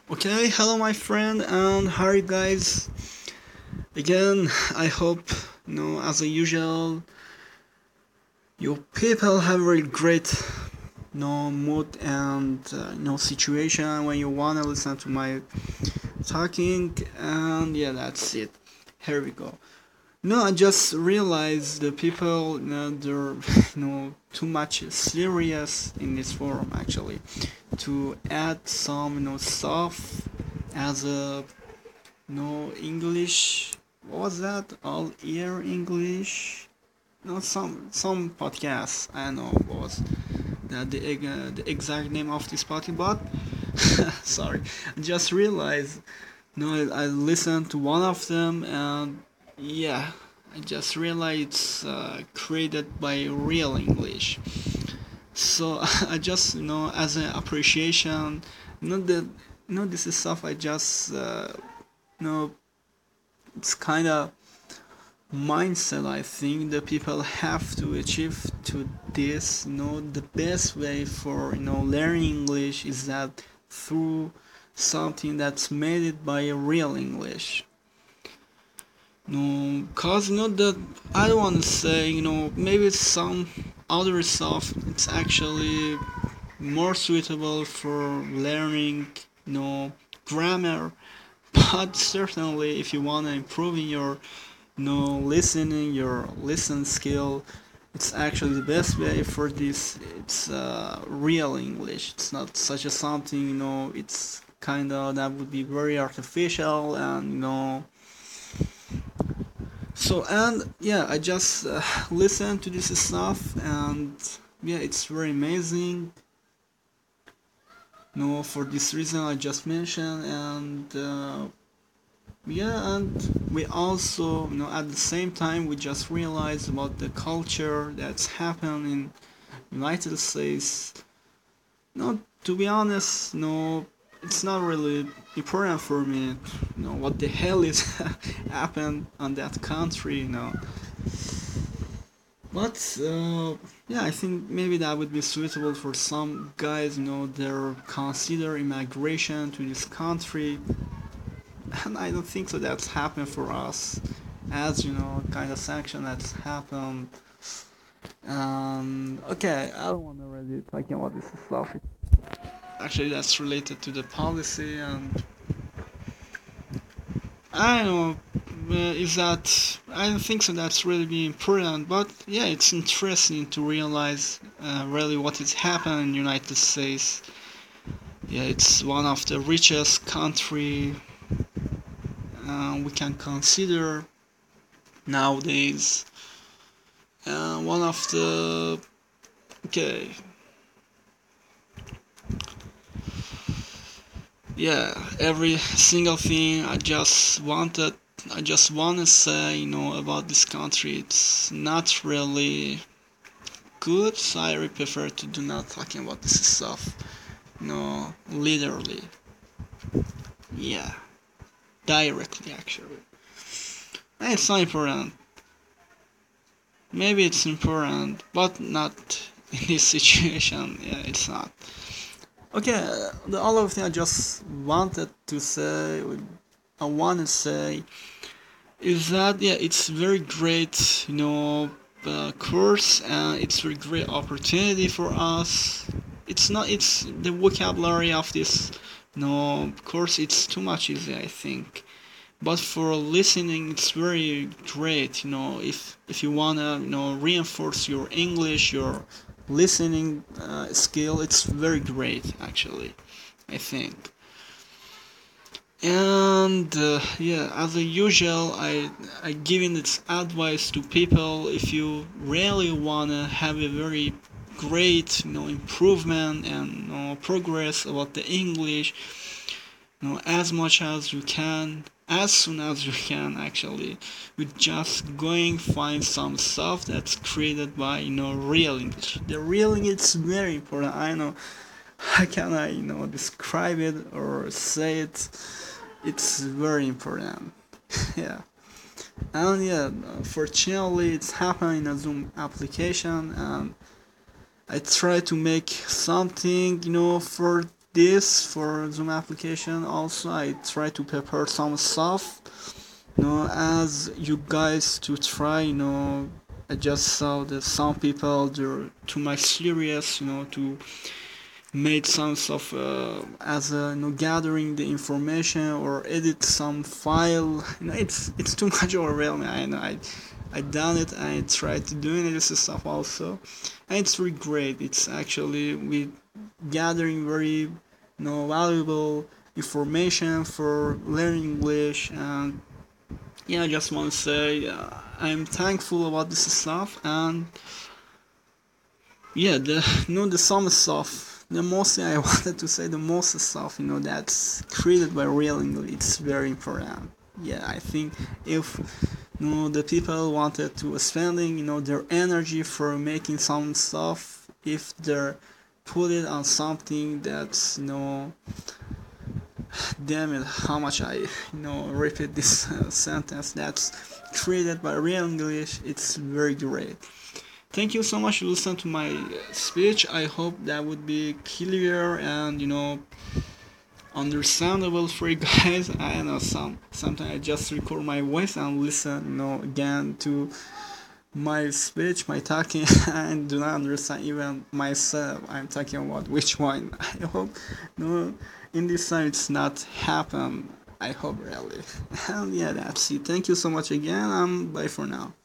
Okay, hello my friend, and how are you guys? Again, I hope, as usual, you people have a really great, mood and, situation when you wanna listen to my talking, and yeah, that's it. Here we go. No, I just realized the people, they're, too much serious in this forum actually. To add some, stuff as a no English. What was that? All ear English. No, some podcast. I don't know what was the exact name of this podcast, but sorry, I just realized. No, I listened to one of them, and yeah, I just realized it's created by Real English. So I just as an appreciation, not that this is stuff I just know it's kind of mindset I think that people have to achieve to this. The best way for learning English is that through something that's made it by a real English. No, cause that I don't want to say maybe some other stuff it's actually more suitable for learning grammar, but certainly if you want to improve in your listening, your listen skill, it's actually the best way for this. It's real English. It's not such a something, it's kind of that would be very artificial and, So, and yeah, I just listened to this stuff and yeah, it's very amazing. For this reason I just mentioned and yeah, and we also, at the same time, we just realized about the culture that's happened in United States. To be honest, it's not really important for me. What the hell is happened on that country, But yeah, I think maybe that would be suitable for some guys. They're consider immigration to this country, and I don't think so. That's happened for us, as kind of sanction that's happened. Okay, I don't want to really talking about this stuff. Actually, that's related to the policy, and I don't know. Is that I don't think so. That's really be important, but yeah, it's interesting to realize really what is happening in the United States. Yeah, it's one of the richest country we can consider nowadays. One of the okay, yeah, every single thing I just want to say, about this country. It's not really good, so I really prefer to do not talking about this stuff. Literally, yeah, directly actually. And it's not important. Maybe it's important, but not in this situation. Yeah, it's not. Okay, the other thing I want to say is that yeah, it's very great, course, and it's very great opportunity for us. It's the vocabulary of this, course. It's too much easy, I think. But for listening, it's very great. If you wanna, reinforce your English, your listening skill, it's very great actually. I think. And yeah, as usual, I giving this advice to people if you really wanna have a very great improvement and progress about the English, as much as you can, as soon as you can actually, with just going find some stuff that's created by real English. The real English is very important. I know. How can I describe it or say it? It's very important. Yeah. And yeah, fortunately it's happening in a Zoom application, and I try to make something for this for Zoom application. Also, I try to prepare some stuff, as you guys to try. I just saw that some people they're too much serious, to made some stuff as a, gathering the information or edit some file. It's too much overwhelming. I know. I done it. I tried to doing this stuff also, and it's really great. It's actually we gathering very valuable information for learning English. And yeah, I just want to say I'm thankful about this stuff. And yeah, the some stuff, the mostly I wanted to say the most stuff, that's created by real English, it's very important. Yeah, I think if the people wanted to spending their energy for making some stuff, if they're put it on something that's damn it, how much I repeat this sentence, that's created by real English, it's very great. Thank you so much to listen to my speech. I hope that would be clear and understandable for you guys. I know sometimes I just record my voice and listen again to my speech, my talking, and do not understand even myself. I'm talking about which one. I hope in this time it's not happen. I hope really. And yeah, that's it. Thank you so much again. Bye for now.